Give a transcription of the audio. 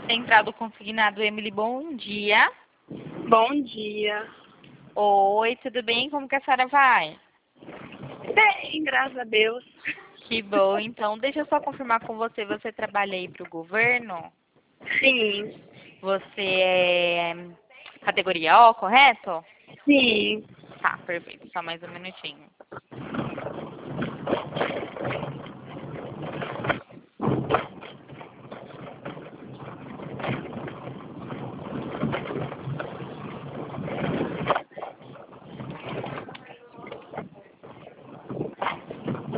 Central Consignado, Emily, bom dia. Bom dia. Oi, tudo bem? Como que a senhora vai? Bem, graças a Deus. Que bom, então deixa eu só confirmar com você, você trabalha aí para o governo? Sim, Você é categoria O, correto? sim. Tá, perfeito, só mais um minutinho.